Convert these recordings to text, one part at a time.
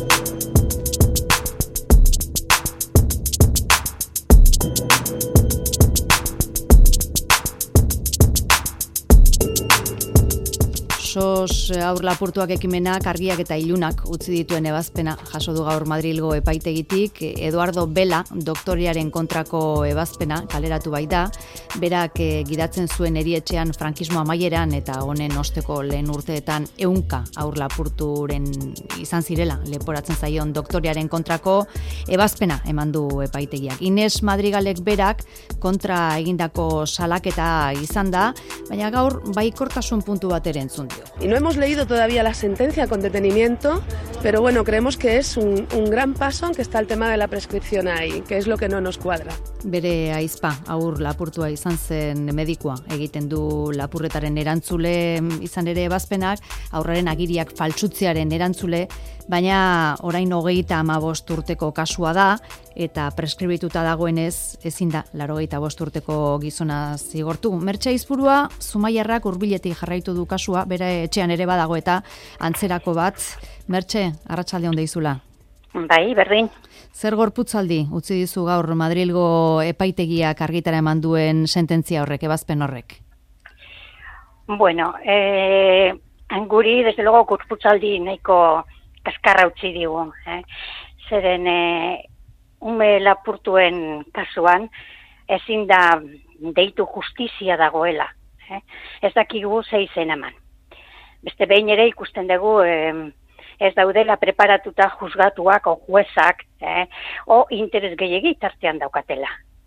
SOS Haur Lapurtuak ekimenak argiak eta ilunak utzi dituen ebazpena jaso du gaur Madrilgo epaitegitik. Eduardo Bela doktorearen kontrako ebazpena kaleratu baita, berak gidatzen zuen erietxean frankismo amaieran eta honen osteko lehen urteetan 100 haur lapurturen izan zirela leporatzen zaion doktorearen kontrako ebazpena eman du epaitegiak. Ines Madrigalek berak kontra egindako salaketa izan da, baina gaur baikortasun puntu bat ere entzun dio. Y no hemos leído todavía la sentencia con detenimiento, pero bueno, creemos que es un gran paso, aunque está el tema de la prescripción ahí, que es lo que no nos cuadra. Bere aizpa, haur lapurtua izan zen medikua, egiten du lapurretaren erantzule izan ere ebazpenak, haurraren agiriak faltsutzearen erantzule, baina orain 35 urteko kasua da, eta preskribituta dagoenez ezin da 85 urteko gizona zigortu. Mertxe Aizpurua, Zumaiarrak hurbiletik jarraitu du kasua, bere etxean ere badago eta antzerako bat. Mertxe, arratsalde on deizula. Bai, berdin. Zer gorputzaldi utzi dizu gaur Madrilgo epaitegiak argitara eman duen sententzia horrek, ebazpen horrek? Bueno, guri, desde luego, gorputzaldi nahiko kaskarra utzi digu. Zeren ume lapurtuen kasuan ezin da deitu justizia dagoela. Ez dakigu ze izen eman. Beste behin ere ikusten dugu ez daudela preparatuta juzgatuak o juezak o interes gehiegi tartean daukatela.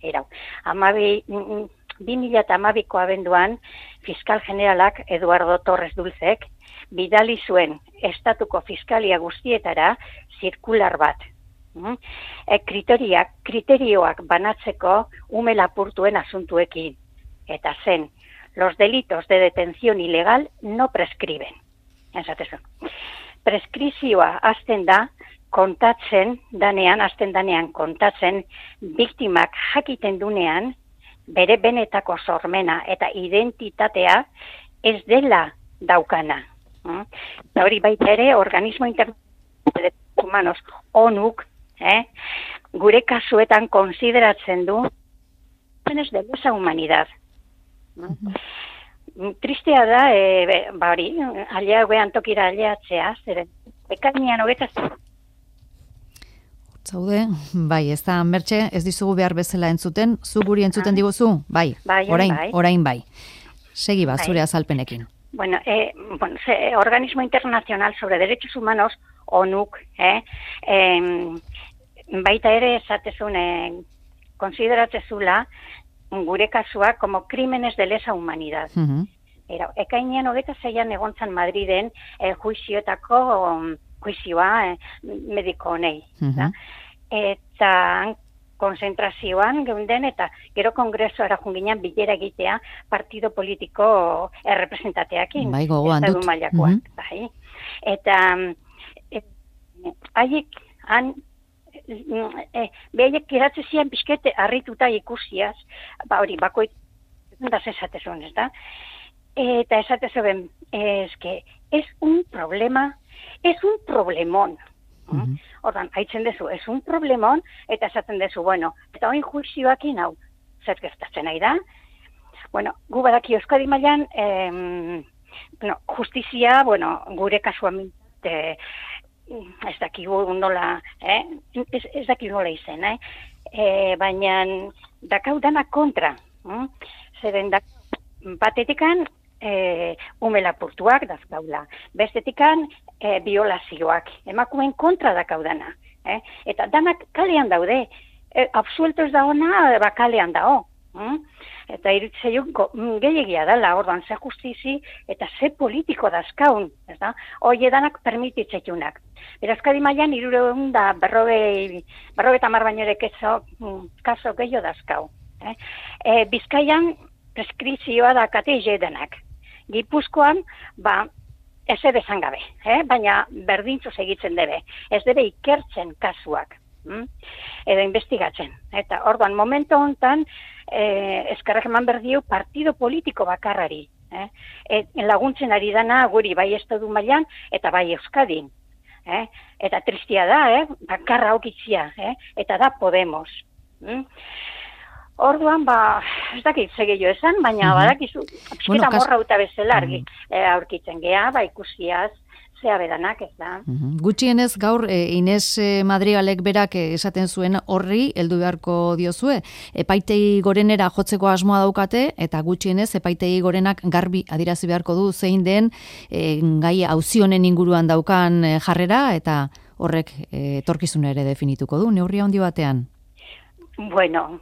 2012ko abenduan fiskal generalak Eduardo Torres Dulcek bidali zuen estatuko fiskalia guztietara zirkular bat. Kriterioak banatzeko ume lapurtuen asuntuekin. Eta zen, los delitos de detención ilegal no prescriben. Preskrizioa hasten da kontatzen kontatzen biktimak jakiten dunean bere benetako sormena eta identitatea ez dela daukana. Eta hori baita ere organismo internacional humanos ONUk gure kasuetan konsideratzen du crímenes de lesa humanidad. Tristea da, hori, aliagoean tokira aliatzea, zeren, ekainean hogeita Zaude, bai, ez da, Mertxe, ez dizugu behar bezala entzuten, zu guri entzuten diguzu? Bai, orain bai. Segi ba, zure azalpenekin. Bueno, Organismo Internacional sobre Derechos Humanos, ONUk, baita ere esatezun, konsideratzezula, gure kasua como crímenes de lesa humanidad. Ekainean 26an egontzan Madriden juizioa mediko honei. Eta konzentrazioan geunden eta gero kongresoara junginan bilera egitea partido politiko errepresentateakin. Bai, gogoan dut. Eta haiek behaiek kiratze zian bizkete harrituta ikusiaz, hori, bakoit da esatezun, ez da? Eta esatezuen, es un problema, es un problemón. Ordan, haitzen dezu, es un problemón, eta esaten dezu, bueno, eta oin juizioakin hau, zer gertatzen nahi da? Bueno, gu badaki Euskadi mailan, justizia, gure kasuan, ez dakigu nola, ez dakigu nola izen, baina dakau danak kontra, zeren batetikan ume lapurtuak dazkaula, bestetikan violazioak, emakumeen kontra dakau dana, eta danak kalean daude, absuelto ez da ona, kalean dao. Eta irutzeiuk gehiagia dela, orduan ze justizi eta ze politiko dazkaun, ez da? Hoi edanak permititzetunak. Berazkadi mailan 350 baino ere kaso gehiago dazkau. Bizkaian preskrizioa dakate edenak. Gipuzkoan, ez esan gabe, baina berdintzu segitzen debe. Ez debe ikertzen kasuak. Edo investigatzen. Eta orduan momentu hontan eskerrak eman berdiu partido politiko bakarrari. Laguntzen ari dana guri bai estatu mailan eta bai Euskadin. Eta tristia da, bakarra aukitzia, eta da Podemos. Orduan, ez dakit segillo esan, baina badakizu, pixketa morrauta bezala aurkitzen gea, ikusiaz, zea bedanak, ez da. Gutxienez, gaur, Inés Madrigalek berak esaten zuen horri, heldu beharko diozue, epaitegi gorenera jotzeko asmoa daukate, eta gutxienez, epaitegi gorenak garbi adirazi beharko du zein den gai auzi honen inguruan daukan jarrera, eta horrek etorkizuna ere definituko du, neurria handi batean. Bueno.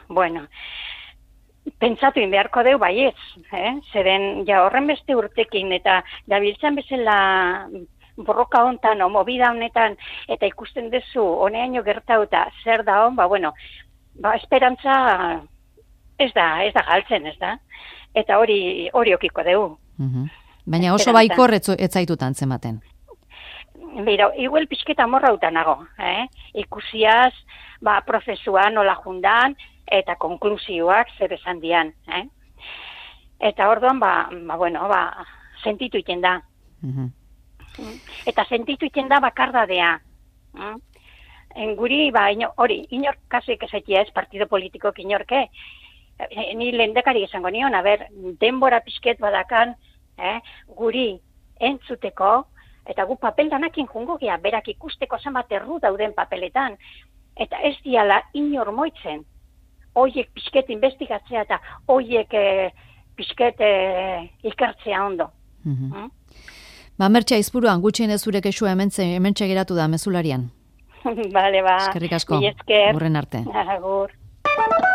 Pentsatu beharko deu baiez, zeren ja horren beste urtekin eta gabiltzan bezala borroka hontan o movida honetan eta ikusten duzu honeaino gertauta zer da hon, esperantza ez da galtzen, ez da? Eta hori okiko deu. Baina oso baikor ez zaitut antzematen. Bera, igual pixketa morrauta nago, ikusiaz, prozesua nola jundan, eta konklusioak zer esan dian, Eta orduan, sentitu iten da. Eta sentitu iten da bakardadea. Guri, hori, inork kasuik ezaitia ez, partido politikok inorke, ni lehendakari esango nion, denbora pixket badakan, guri entzuteko, eta gu papel danakin jungo gea, berak ikusteko zenbat erru dauden papeletan, eta ez diala inor moitzen, hoiek pixket investigatzea eta hoiek pixket ikertzea ondo. Mertxe Aizpuruan, gutxienez zure kexua hementxe geratu da mezularian. Bale, eskerrik asko, esker. Urren arte. Agur.